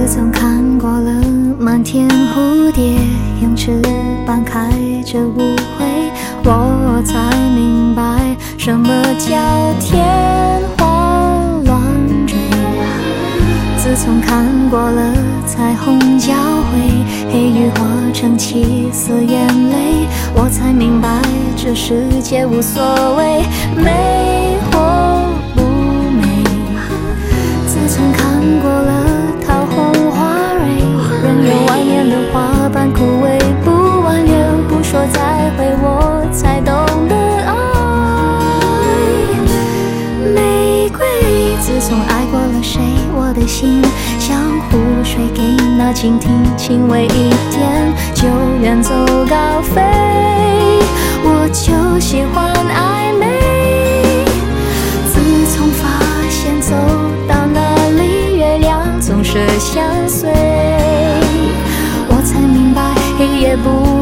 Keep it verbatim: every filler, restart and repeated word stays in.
自从看过了漫天蝴蝶用翅膀开着舞会，我才明白什么叫天花乱坠。自从看过了彩虹交汇，黑雨化成七色眼泪，我才明白这世界无所谓美或不美。自从看过了桃红花蕊，任由外面的花瓣枯萎不挽留，不说再会我才懂得爱玫瑰。自从爱过了谁，我的心像湖水给那蜻蜓轻微一点就远走高飞，我就喜欢暧昧。自从发现走到哪里月亮总是相随，我才明白黑夜不